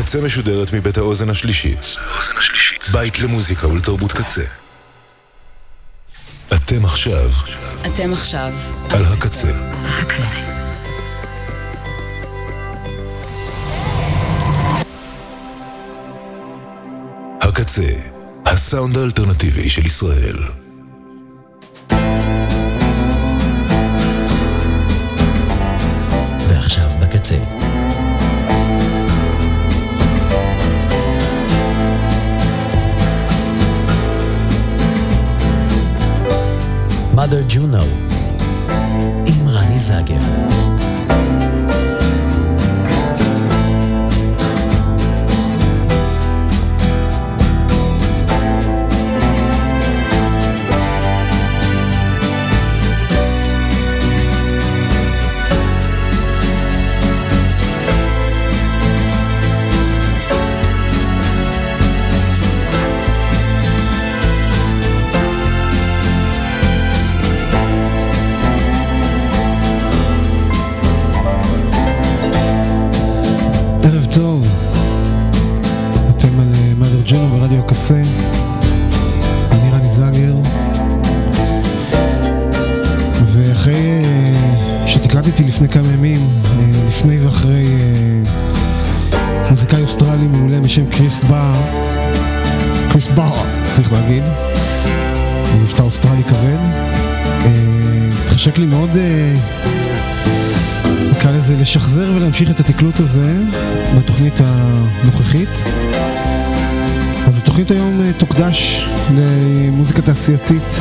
הקצה משודרת מבית האוזן השלישית. בית למוזיקה ולתרבות קצה. אתם עכשיו על הקצה. הקצה, הסאונד האלטרנטיבי של ישראל. ועכשיו בקצה. Mother Juno עם רני זגר. אני רני זגר, ואחרי שתקלטתי לפני כמה ימים, לפני ואחרי מוזיקאי אוסטרלי מעולה בשם קריס בר, צריך להגיד, מבטא אוסטרלי כבד, התחשק לי מאוד נקרא לזה לשחזר ולהמשיך את התקלוט הזה בתוכנית הנוכחית. אז התוכנית היום תוקדש למוזיקה תעשייתית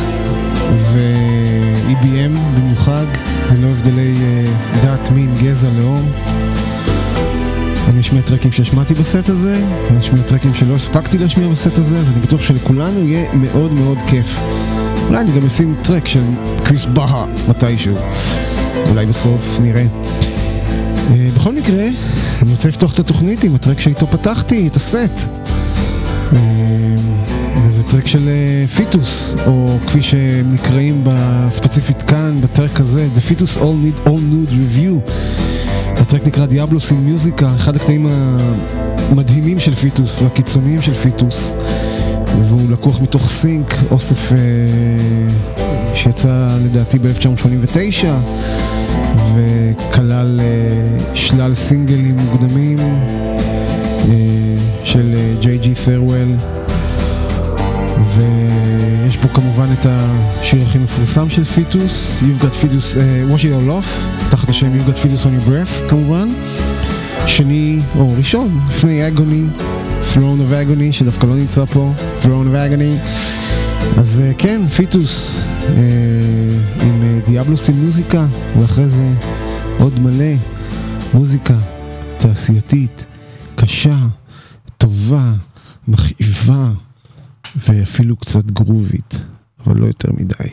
ו-EBM במיוחד, ללא הבדלי דת, מין, גזע, לאום. אני אשמיע טרקים שהשמעתי בסט הזה, אני אשמיע טרקים שלא הספקתי להשמיע בסט הזה, ואני בטוח שלכולנו יהיה מאוד מאוד כיף. אולי אני גם אשים טרק של קריס בר מתישהו, אולי בסוף נראה. בכל מקרה, אני רוצה לפתוח את התוכנית עם הטרק שאיתו פתחתי את הסט. וזה טרק של פיטוס, או כפי שהם נקראים בספציפית כאן בטרק הזה, The Fetus All Nude Review. הטרק נקרא דיאבלוס עם מוזיקה, אחד הקטעים המדהימים של פיטוס והקיצוניים של פיטוס, והוא לקוח מתוך סינק, אוסף שיצא לדעתי ב-1989 וכלל שלל סינגלים מוקדמים של ג'יי.ג'י פרוול, ויש פה כמובן את השיר הכי מפורסם של פיטוס, You've Got Fetus, Wash It All Off, תחת השם You've Got Fetus on Your Breath כמובן. שני או ראשון לפני Agony, Throne of Agony, שדווקא לא נמצא פה, Throne of Agony. אז כן, פיטוס עם דיאבלוס עם מוזיקה, ואחרי זה עוד מלא מוזיקה תעשייתית קשה, טובה, מכאיבה ואפילו קצת גרובית, אבל לא יותר מדי.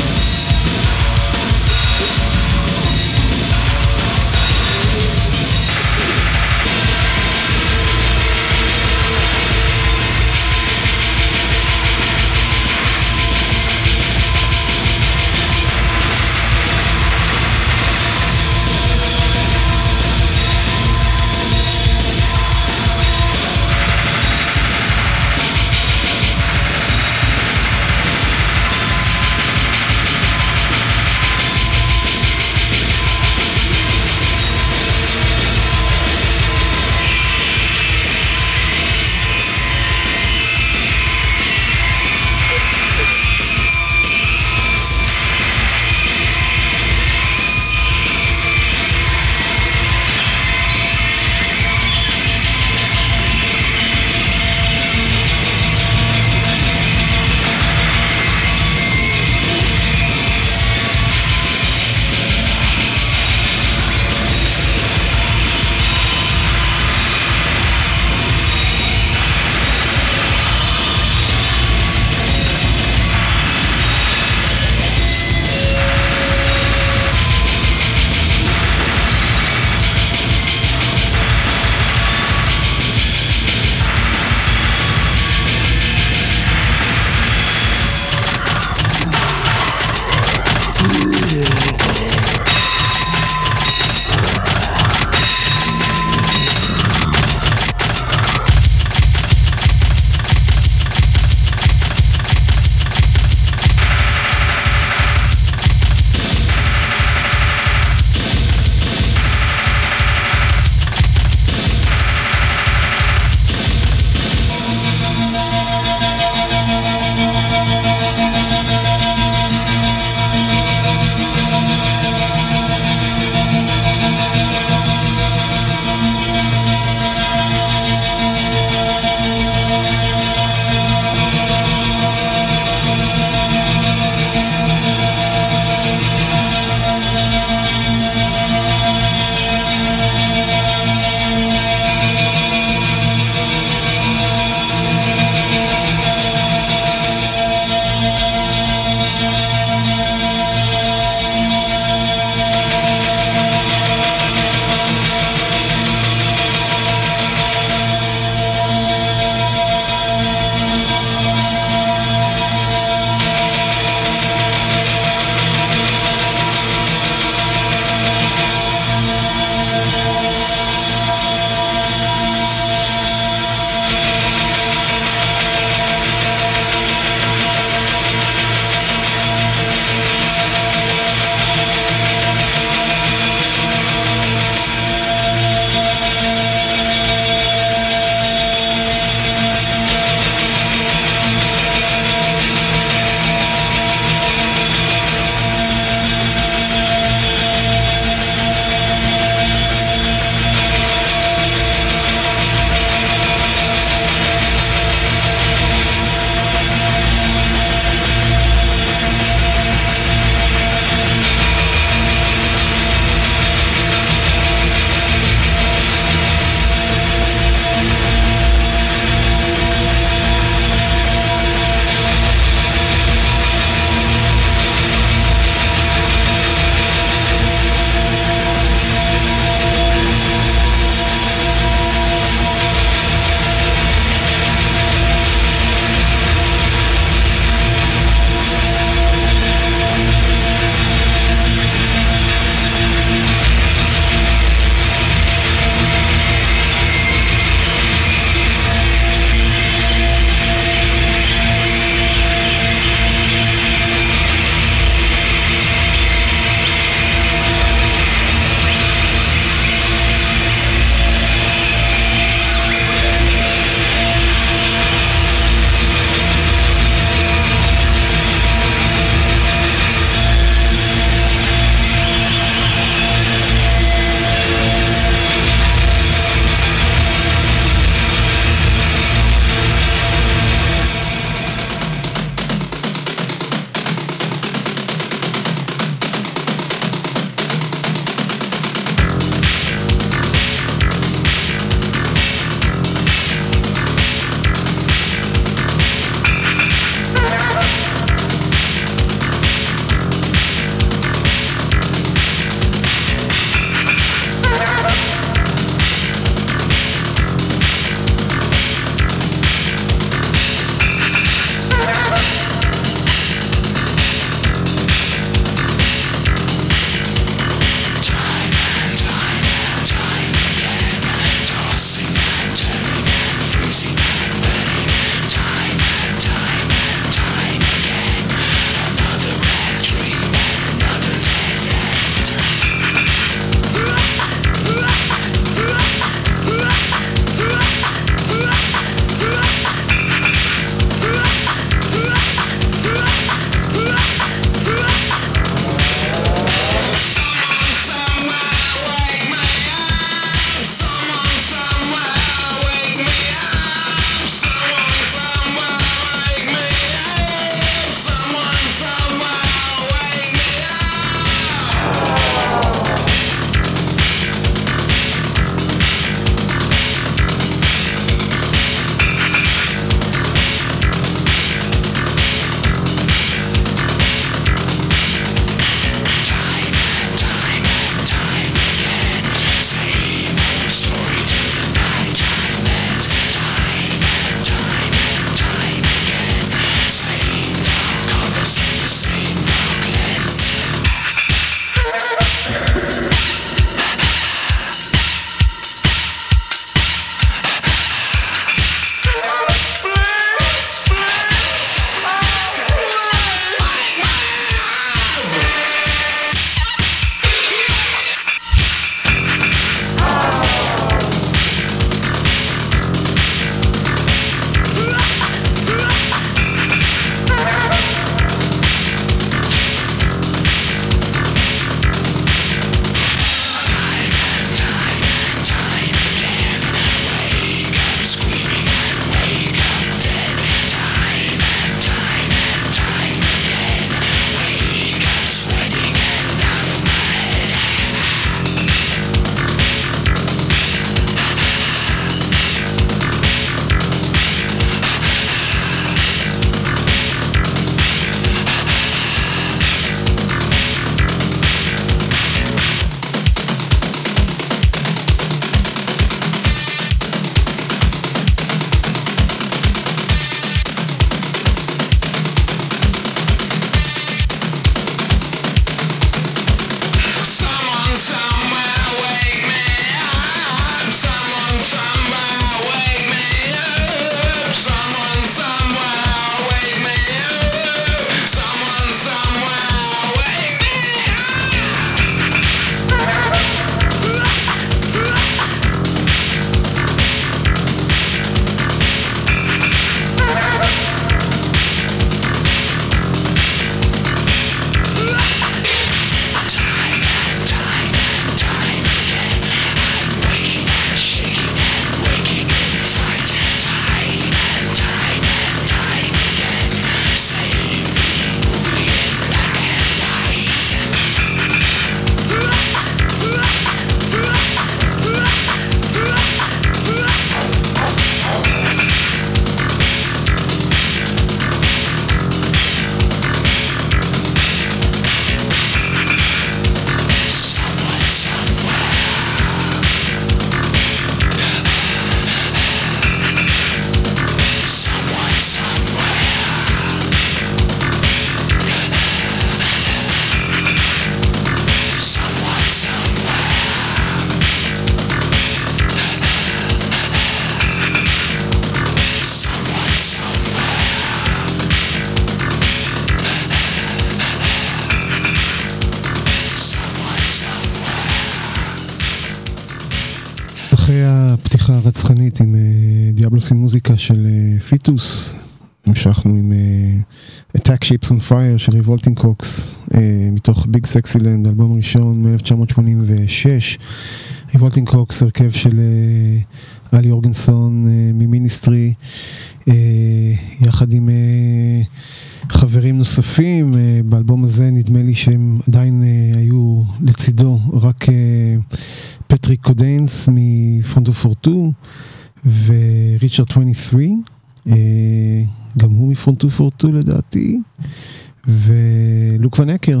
פתיחה רצחנית עם דיאבלוס עם מוזיקה של פיטוס. המשכנו עם Attack Shapes on Fire של Revolting Cocks מתוך Big Sexy Land, אלבום ראשון מ-1986. Revolting Cocks, הרכב של אלי אורגנסון ממיניסטרי, יחד עם חברים נוספים. באלבום הזה נדמה לי שהם עדיין היו לצידו רק פטריק קודיינס מפרונטו פורטו וריצ'רד 23, גם הוא מפרונטו פורטו לדעתי, ולוק ון אקר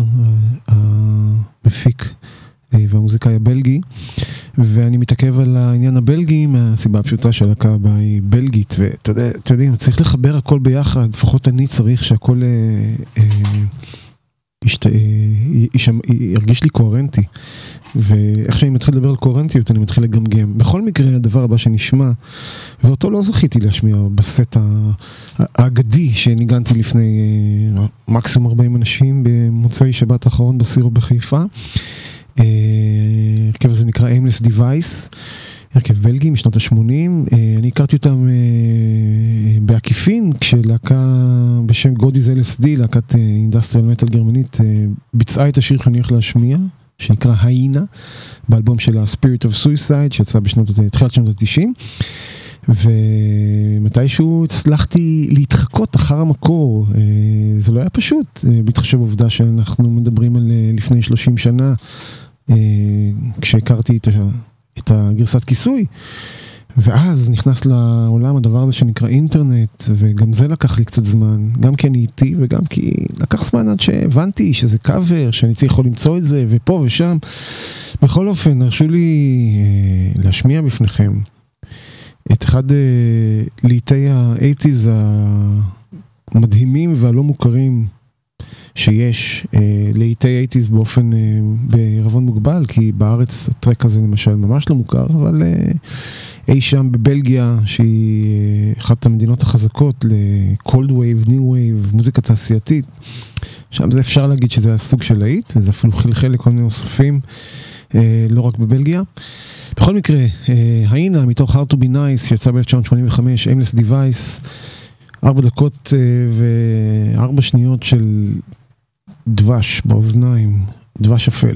המפיק והמוזיקאי הבלגי. ואני מתעכב על העניין הבלגי מהסיבה הפשוטה שהלהקה הבאה היא בלגית, ואתה יודעים, צריך לחבר הכל ביחד, לפחות אני צריך שהכל ירגיש לי קוהרנטי, ואיך שאני מתחיל לדבר על קוהרנטיות אני מתחיל לגמגם. בכל מקרה הדבר הבא שנשמע, ואותו לא זכיתי להשמיע בסט האגדי שניגנתי לפני מקסימום 40 אנשים במוצאי שבת האחרון בסירו בחיפה. הרכב הזה נקרא Aimless Device, הרכב בלגי משנות ה-80. אני הכרתי אותם בעקיפין כשלהקה בשם God is LSD, להקת אינדסטריאל מטל גרמנית, ביצעה את השיר שאני הולך להשמיע, שנקרא היינה, באלבום של ה-Spirit of Suicide שיצא תחילת שנות ה-90. ומתישהו הצלחתי להתחקות אחר המקור. זה לא היה פשוט, בהתחשב בעובדה שאנחנו מדברים על לפני 30 שנה, כשהכרתי את הגרסת כיסוי, ואז נכנס לעולם הדבר הזה שנקרא אינטרנט, וגם זה לקח לי קצת זמן, גם כי אני איתי וגם כי לקח זמן עד שהבנתי שזה קאבר, שאני צריך למצוא את זה ופה ושם. בכל אופן, הרשו לי להשמיע בפניכם את אחד לעיתי ה-80s המדהימים והלא מוכרים שיש, לעיתי 80s באופן בערבון מוגבל, כי בארץ הטרק הזה למשל ממש לא מוכר, אבל אי שם בבלגיה, שהיא אחת המדינות החזקות ל-Cold Wave, New Wave, מוזיקה תעשייתית, שם זה אפשר להגיד שזה הסוג של להיט, וזה אפילו חלחל לכל מיני נוספים, לא רק בבלגיה. בכל מקרה, היינה מתוך Hard to be Nice שיצא ב-1985, Aimless Device, 4 דקות ו4 שניות של דבש באוזניים, דבש אפל.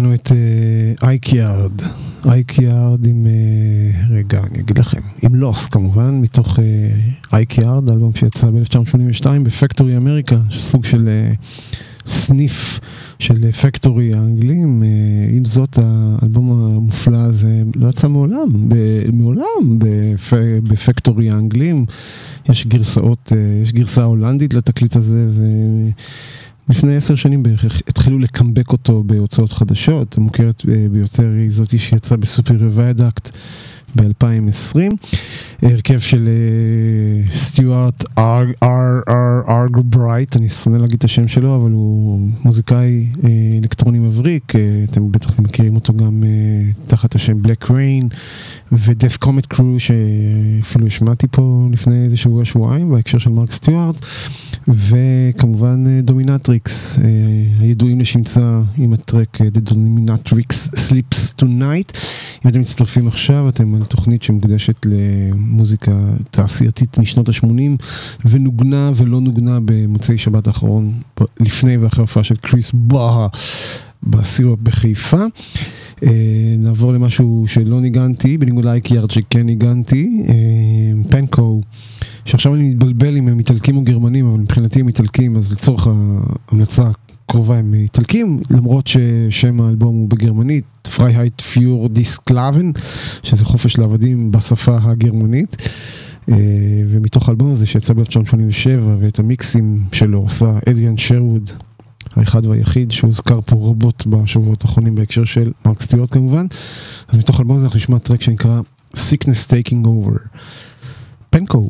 שמענו את אייקיירד. אייקיירד עם, רגע, אני אגיד לכם, עם לוס כמובן, מתוך אייקיירד, אלבום שיצא ב-1982 בפקטורי אמריקה, סוג של סניף של פקטורי האנגלים. עם זאת, האלבום המופלא הזה לא יצא מעולם בפקטורי האנגלים. יש גרסאות, יש גרסה הולנדית לתקליט הזה, לפני 10 שנים בערך התחילו לקמבק אותו בהוצאות חדשות. המוכרת ביותר היא זאת שיצאה בסופר וויאדקט ב-2020. הרכב של סטיוארט ארגברייט, אני שונא להגיד את השם שלו, אבל הוא מוזיקאי אלקטרוני מבריק. אתם בטח מכירים אותו גם תחת השם בלק ריין ודף קומט קרו, שאפילו השמעתי פה לפני איזה שבועיים בהקשר של מרק סטיוארט, וכמובן דומינטריקס, הידועים לשמצה עם הטרק The Dominatrix Sleeps Tonight. אם אתם מצטרפים עכשיו, אתם על תוכנית שמוקדשת למוזיקה תעשייתית משנות ה-80, ונוגנה ולא נוגנה במוצאי שבת האחרון, לפני ואחרי הופעה של קריס בהה בסירופ בחיפה. נעבור למשהו שלא ניגנתי, בניגוד לאייקיירד שכן ניגנתי, פנקו, שעכשיו אני מתבלבל אם הם איטלקים או גרמנים, אבל מבחינתי הם איטלקים, אז לצורך ההמלצה קרובה הם איטלקים, למרות ששם האלבום הוא בגרמנית, פרייהייט פיור דיסקלאבן, שזה חופש לעבדים בשפה הגרמנית. ומתוך האלבום הזה שיצא ב-1987, ואת המיקסים שלו עושה אדריאן שרווד, האחד והיחיד שהוזכר פה רבות בשבועות האחרונים בהקשר של מרק סטיוארט כמובן. אז מתוך האלבום הזה אנחנו נשמע טרק שנקרא Sickness Taking Over. פנקו.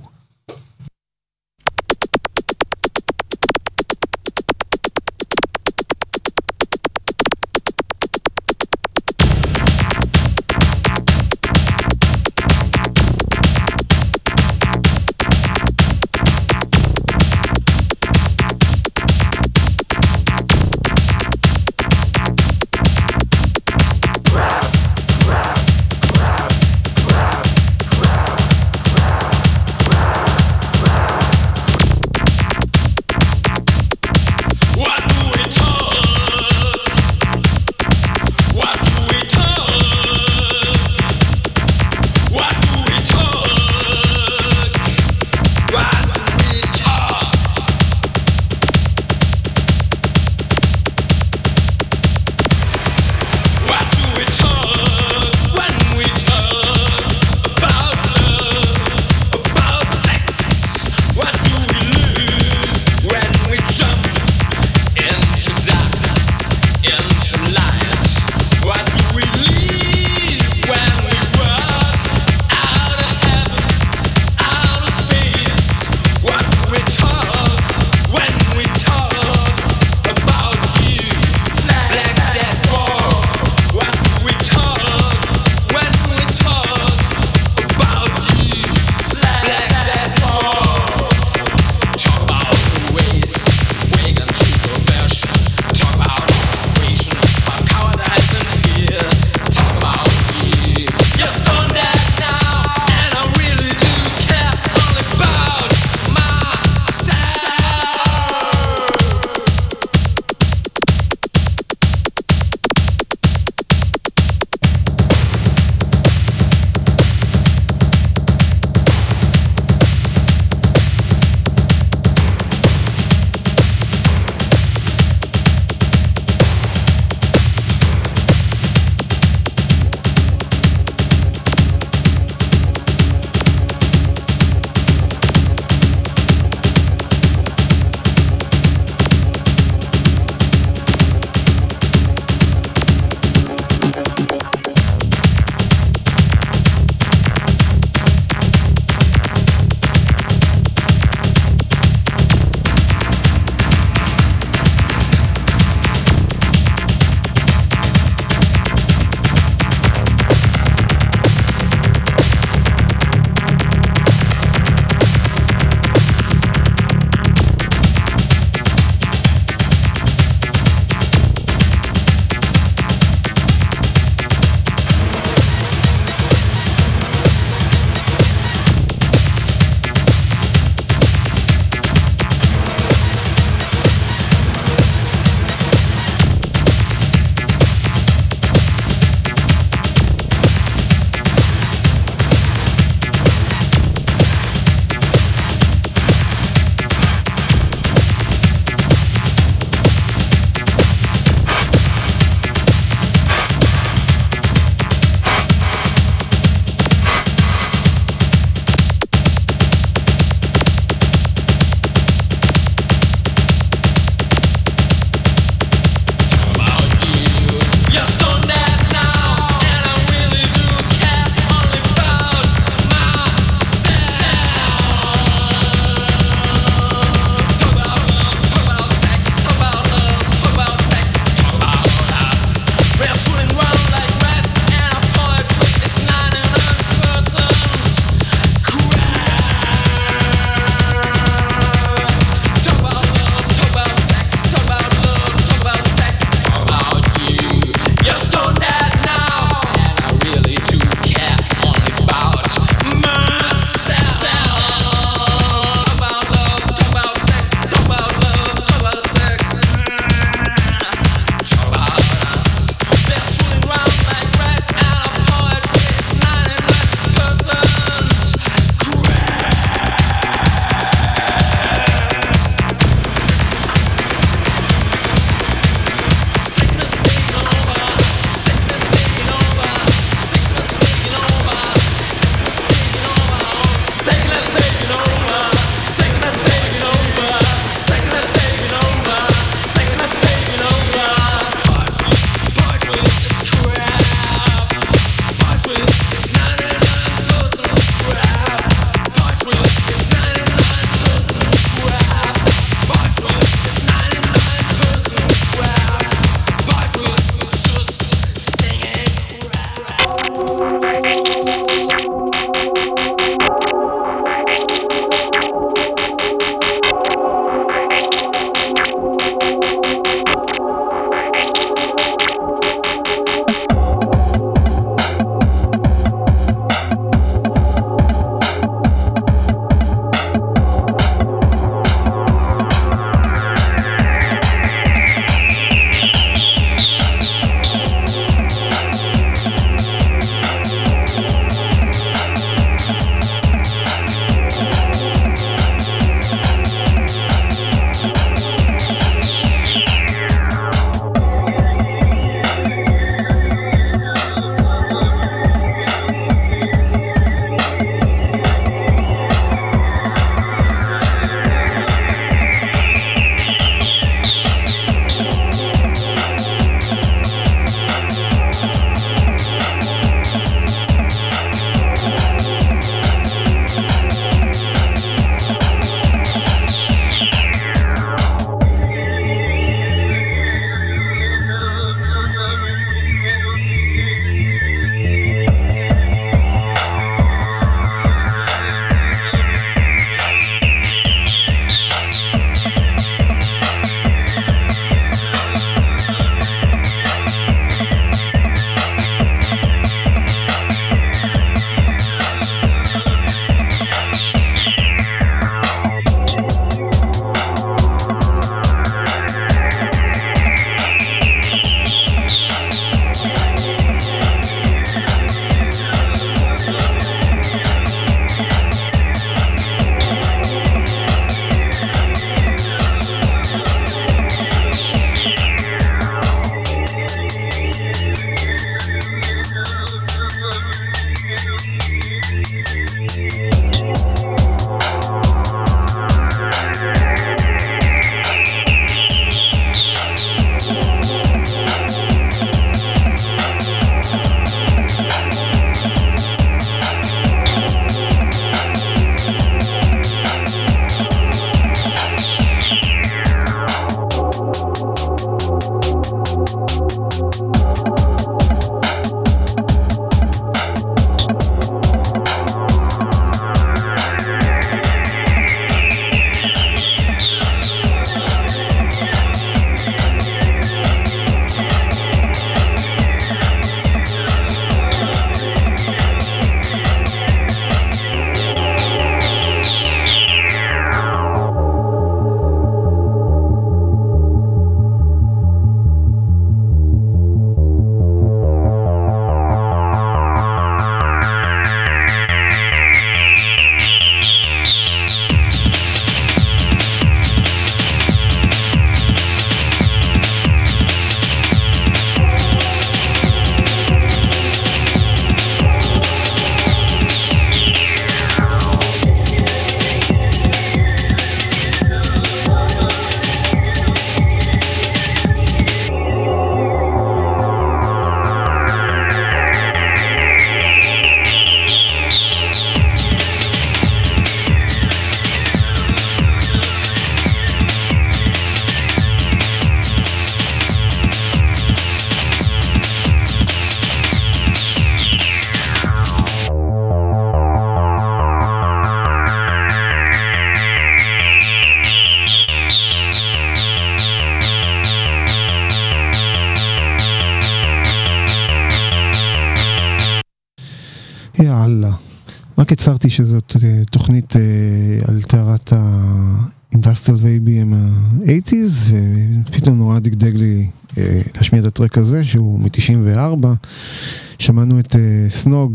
רק הצהרתי שזאת תוכנית על תארת האינדסטריאל ו-ABM ה-80s, ופתאום נורא דגדג לי להשמיע את הטרק הזה, שהוא מ-94. שמענו את סנוג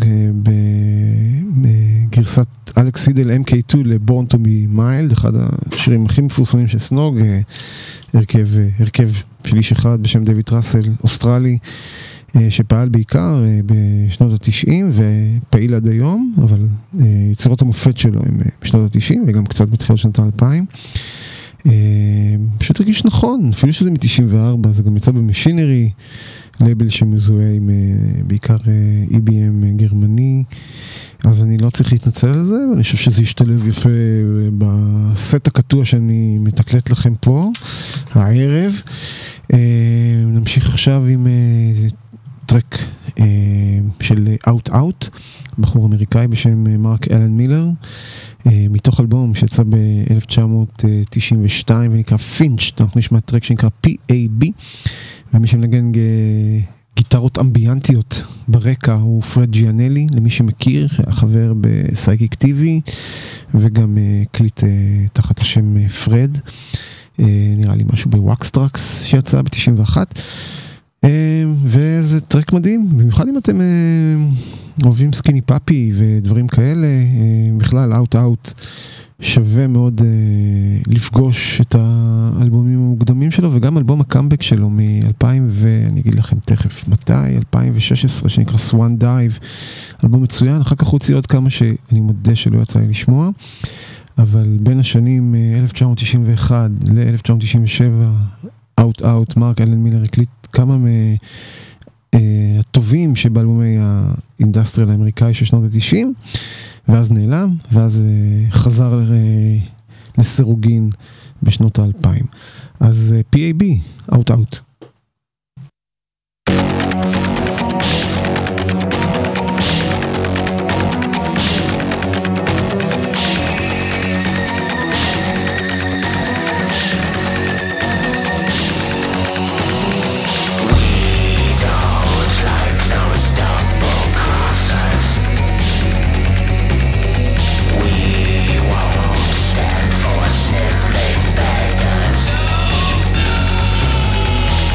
בגרסת אלכס סידל MK2 ל-Born to be Mild, אחד השירים הכי מפורסמים של סנוג, הרכב של איש אחד בשם דויד ראסל, אוסטרלי, שפעל בעיקר בשנות ה-90 ופעיל עד היום, אבל יצירות המופת שלו הם בשנות ה-90 וגם קצת בתחילת שנות ה-2000. פשוט הרגיש נכון, אפילו שזה מ-94, זה גם יצא במשינרי, לייבל שמזוהה עם בעיקר EBM גרמני, אז אני לא צריך להתנצל על זה, ואני חושב שזה ישתלב יפה בסט הקטוע שאני מתקלט לכם פה, הערב. נמשיך עכשיו עם טרק של Out Out, בחור אמריקאי בשם מרק אלן מילר, מתוך אלבום שיצא ב-1992 ונקרא פינץ'. אנחנו נשמע טרק שנקרא PAB, ומי שמנגן גיטרות אמביאנטיות ברקע הוא פרד ג'יאנלי, למי שמכיר, חבר בסייקיק טיווי וגם קליט תחת השם פרד, נראה לי משהו בוואקסטרקס שיצא ב-91, וזה טרק מדהים, במיוחד אם אתם אוהבים סקיני פאפי ודברים כאלה. בכלל Out Out שווה מאוד לפגוש את האלבומים המוקדמים שלו, וגם אלבום הקאמבק שלו מ-2000, ואני אגיד לכם תכף מתי, 2016, שנקרא Swan Dive, אלבום מצוין. אחר כך הוציא עוד כמה שאני מודה שלא יצא לי לשמוע, אבל בין השנים 1991 ל-1997 Out Out, מרק אלן מילר הקליט כמה הטובים שבאלבומי האינדסטריאל האמריקאי של שנות ה-90, ואז נעלם, ואז חזר לסירוגין בשנות ה-2000. אז PAB, Out Out. Sniffling beggars.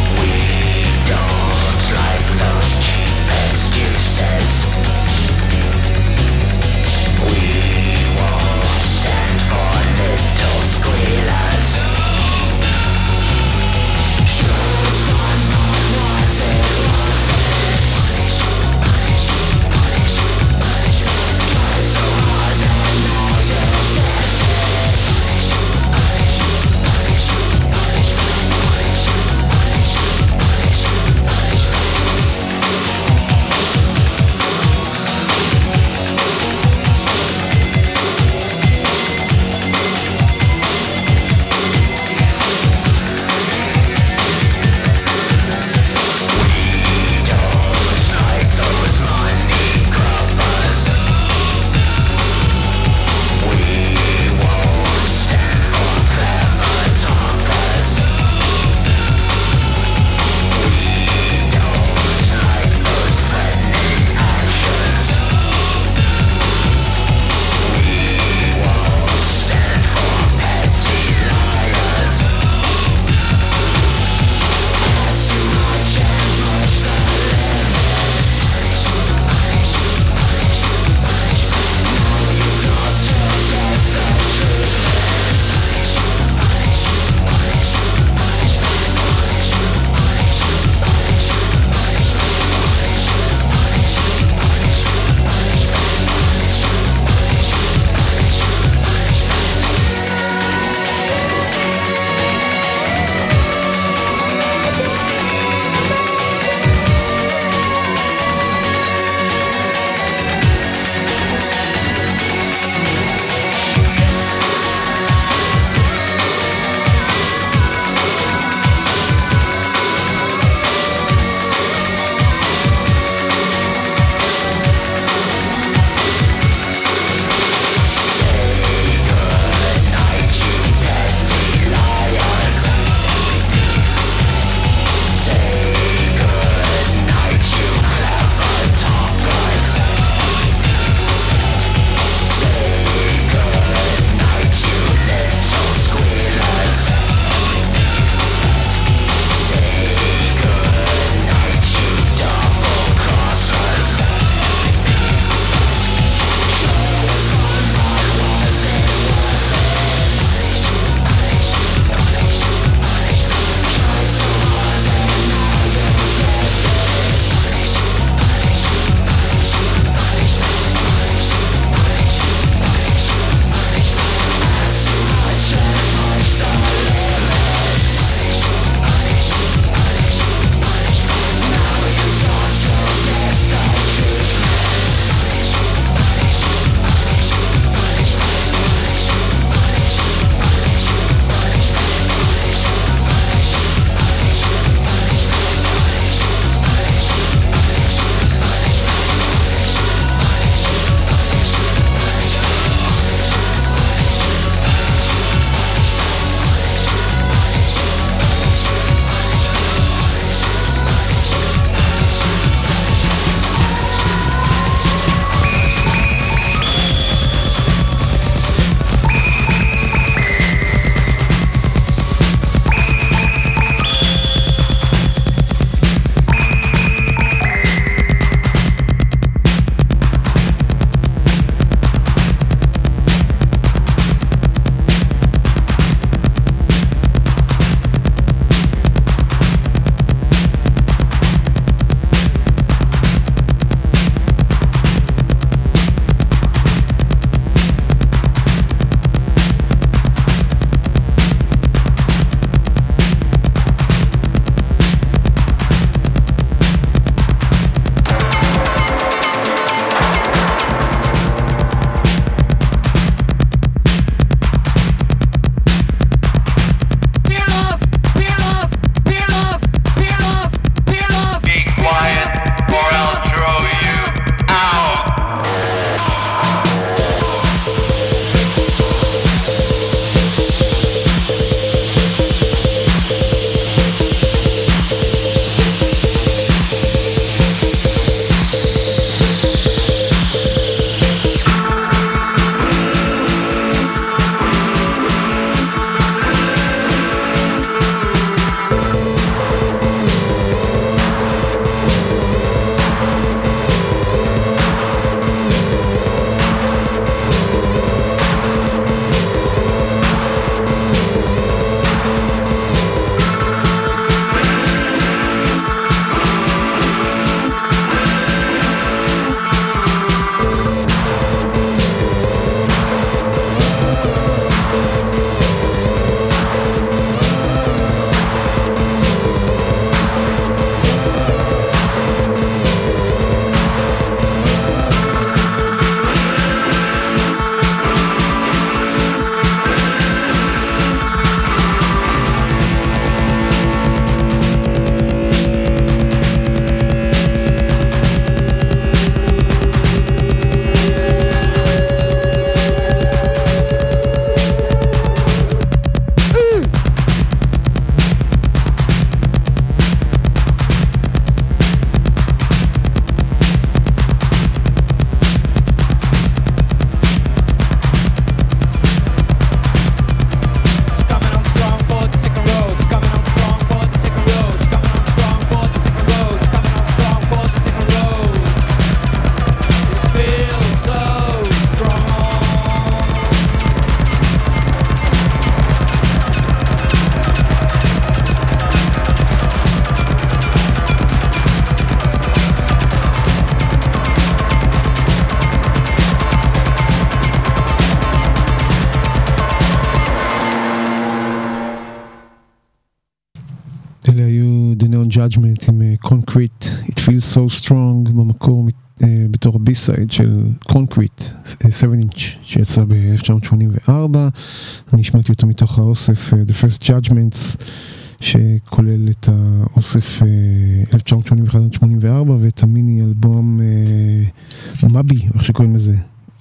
אלה היו The Neon Judgment עם Concrete, It Feels So Strong, במקור בתור הבי-סייד של Concrete, 7-inch, שיצא ב-1984. אני שמעתי אותו מתוך האוסף The First Judgments, שכולל את האוסף 1981-84, ואת המיני אלבום מבי, איך שקוראים לזה.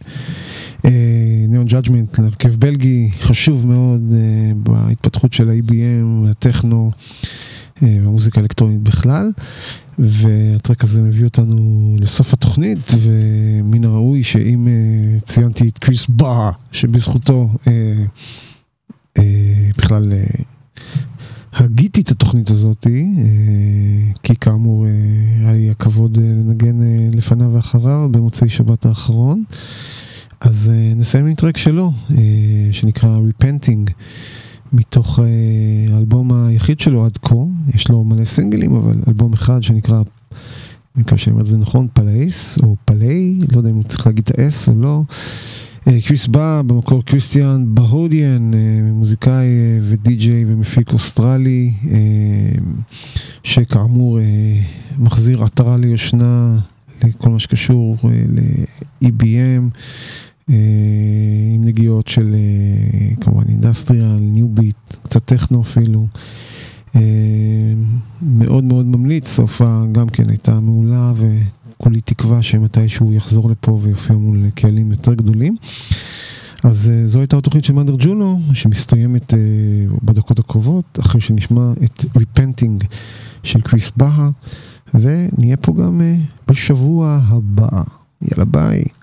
Neon Judgment, להרכב בלגי, חשוב מאוד בהתפתחות של ה-EBM, הטכנו, והמוזיקה האלקטרונית בכלל, והטרק הזה מביא אותנו לסוף התוכנית, ומן הראוי שאם ציינתי את קריס בה, שבזכותו בכלל הגיתי את התוכנית הזאת, כי כאמור היה לי הכבוד לנגן לפניו ואחריו במוצאי שבת האחרון. אז נסיים עם טרק שלו, שנקרא Repenting, מתוך האלבום היחיד שלו עד כה. יש לו מלא סינגלים, אבל אלבום אחד שנקרא, אני מקווה שאני אומר את זה נכון, פלאיס או פלאי, לא יודע אם צריך להגיד את ה-S או לא. קריס בא, במקור קריסטיאן בהודיאן, מוזיקאי ודי-ג'יי ומפיק אוסטרלי, שכאמור מחזיר עטרה ליושנה לכל מה שקשור ל-EBM, עם נגיעות של כמובן אינדסטריאל, ניו ביט, קצת טכנו אפילו. מאוד מאוד ממליץ, סופה גם כן הייתה מעולה, וכולי תקווה שמתישהו יחזור לפה ויופיע מול קהלים יותר גדולים. אז זו הייתה התוכנית של מאדר ג'ונו, שמסתיימת בדקות הקרובות, אחרי שנשמע את Repenting של קריס בה, ונהיה פה גם בשבוע הבא. יאללה ביי.